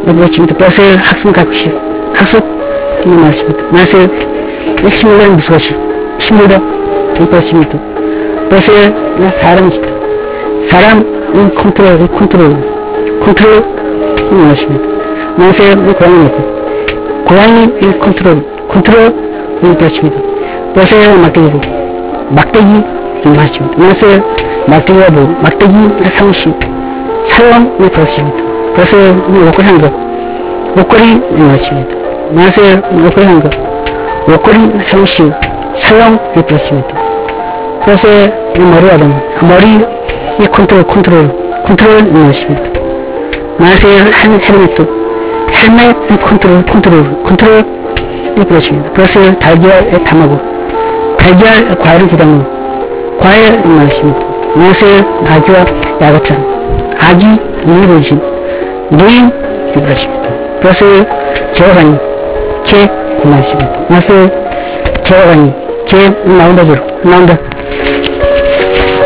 그렇습니다. 버스 학습 가꾸시 학습 이 말씀입니다. 말씀 식물은 무엇이 식물도 이 것입니다. 버스 사람입니다. 사람 이 컨트롤 이 말씀입니다. 말씀 고양이입니다. 고양이 이 컨트롤 이 것입니다. 버스 막대기 이 말씀입니다. 말씀 막대기가 뭐 막대기 상시 사용 이 것입니다. 버스 옷걸이 한 거, 옷걸이 이 말씀입니다. 말씀 옷걸이 한 거, 옷걸이 상시 사용 이 것입니다. 버스 머리 하던 머리 이 컨트롤 이 말씀입니다. 말씀 헬멧 이 컨트롤 이 것입니다. 버스 달걀 담하고 달걀 과일 부담 과일 이 말씀입니다. 말씀 아기와 야구장 아기 누이로진 누이 이 것입니다. 버스 제어관이 개 이 말씀입니다. 말씀 제어관이 개 나온다.